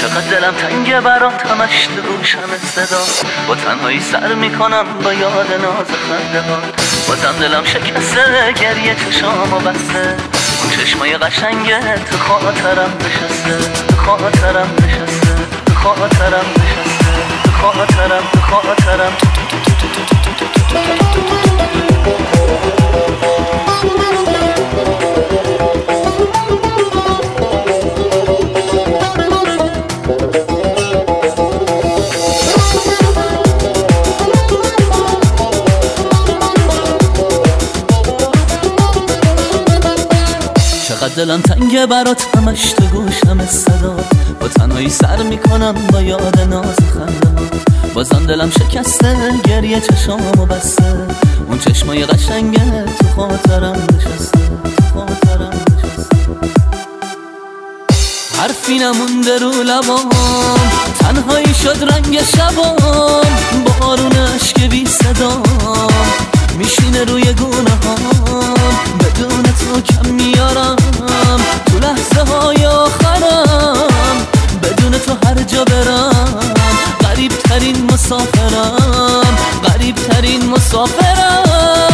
چقدر دلم تنگه برات همش تو گوشم صدا، با تنهایی سر میکنم با یاد ناز خندهات. بازم دلم شکسته گریه چشامو بسته، اون چشمای قشنگه تو خاطرم نشسته، تو خاطرم نشسته، تو خاطرم نشسته، تو خاطرم، تو خاطرم. چقدر دلم تنگه برات همش تو گوشم صدا، با تنهایی سر میکنم با یاد ناز خندهات. بازم دلم شکسته گریه چشامو بسته، اون چشمای قشنگه تو خاطرم نشسته، تو خاطرم نشسته. حرفی نمونده رو لبام، تنهایی شد رنگ شبام، بارون عشق بی صدام میشینه روی گونه هام. بدون تو کم میارم تو لحظه های آخرم، بدون تو هر جا برم غریب ترین مسافرم، غریب ترین مسافرم.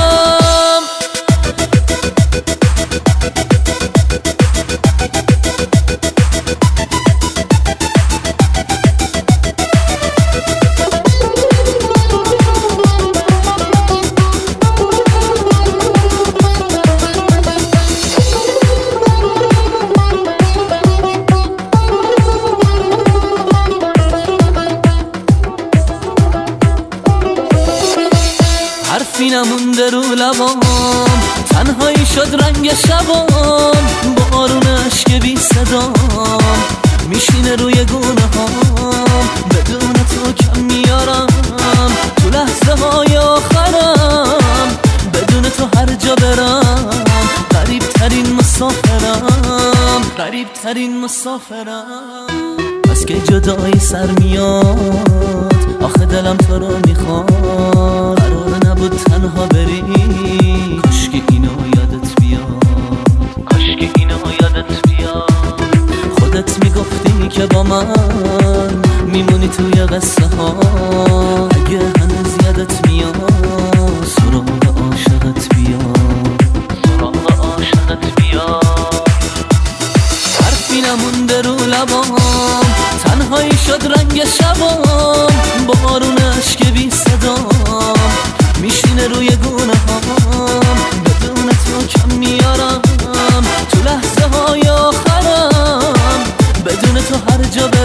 حرفی نمونده رو لبام، تنهایی شد رنگ شبام، بارون عشق بی صدام میشینه روی گونه هام. بدون تو کم میارم تو لحظه های آخرم، بدون تو هر جا برم غریب ترین مسافرم، غریب ترین مسافرم. بس که جدایی سر میاد، آخه دلم تو رو میخواد. قرار نبود تنها بری، کاش که اینو یادت بیاد، کاش که اینو یادت بیاد. خودت میگفتی که با من میمونی توی قصه ها، اگه هنوز یادت میاد سراغ عاشقت بیاد، سراغ عاشقت بیاد. حرفی نمونده رو لبام، تنهایی شد رنگ شبام، بارون عشق بی صدام میشینه روی گونه هام. بدون تو کم میارم تو لحظه های آخرم، بدون تو هر جا